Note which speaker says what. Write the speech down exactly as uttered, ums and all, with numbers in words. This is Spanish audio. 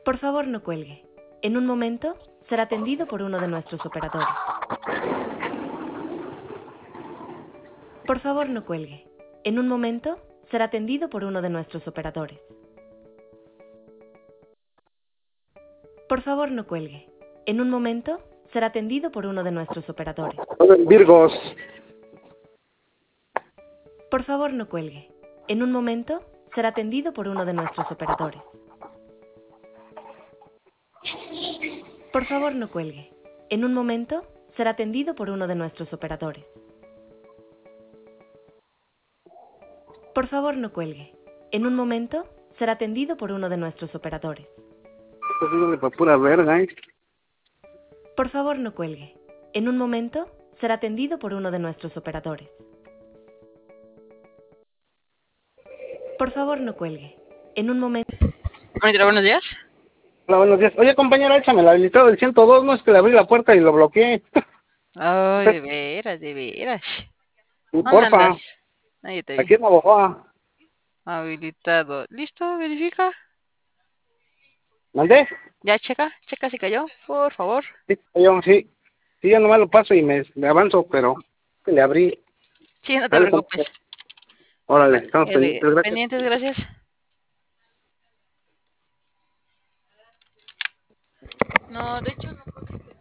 Speaker 1: Por favor, no cuelgue. En un momento, será atendido por uno de nuestros operadores. Por favor, no cuelgue. En un momento, será atendido por uno de nuestros operadores. Por favor, no cuelgue. En un momento, será atendido por uno de nuestros operadores.
Speaker 2: Virgos.
Speaker 1: Por favor, no cuelgue. En un momento, será atendido por uno de nuestros operadores. Por favor, no cuelgue. En un momento, será atendido por uno de nuestros operadores. Por favor, no cuelgue. En un momento, será atendido por uno de nuestros operadores.
Speaker 2: Esto es para pura verga, ¿eh?
Speaker 1: Por favor, no cuelgue. En un momento, será atendido por uno de nuestros operadores. Por favor, no cuelgue. En un momento...
Speaker 3: Hola, buenos días.
Speaker 2: Hola, buenos días. Oye, compañera, échame el habilitado del ciento dos, no es que le abrí la puerta y lo bloqueé.
Speaker 3: Ay, de veras, de veras. ¿Dónde
Speaker 2: Porfa,
Speaker 3: andas? Ahí te vi.
Speaker 2: aquí en Navajoa.
Speaker 3: Habilitado. ¿Listo? ¿Verifica?
Speaker 2: ¿Mandé?
Speaker 3: Ya, checa. Checa si cayó, por favor.
Speaker 2: Sí, yo, sí. Sí, yo nomás lo paso y me, me avanzo, pero le abrí.
Speaker 3: Sí, no te
Speaker 2: Dale,
Speaker 3: preocupes.
Speaker 2: compañera. Órale, estamos
Speaker 3: Eh,
Speaker 2: pendientes, gracias.
Speaker 3: pendientes, gracias. No, de hecho no creo que esté.